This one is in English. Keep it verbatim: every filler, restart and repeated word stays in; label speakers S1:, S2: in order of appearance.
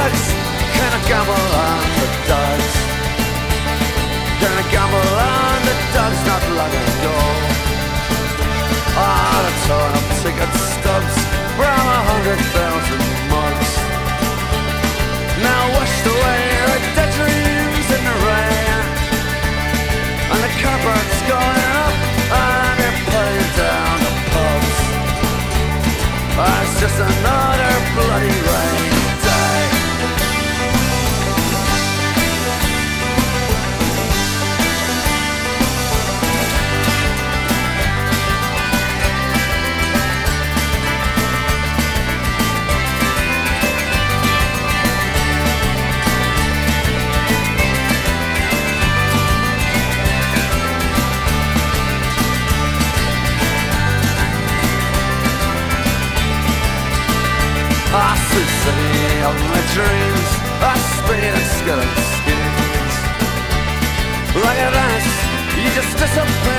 S1: drugs? Can I gamble on the dogs? Can I gamble on the dogs not long ago? Ah, the torn up ticket stubs from a hundred thousand mugs, now washed away like dead dreams in the rain. And the cupboard's going up and they're putting down the pubs. Ah, it's just another bloody rainy day. I see the city of my dreams, I spin and skeleton skins. Like a dance, you just disappear.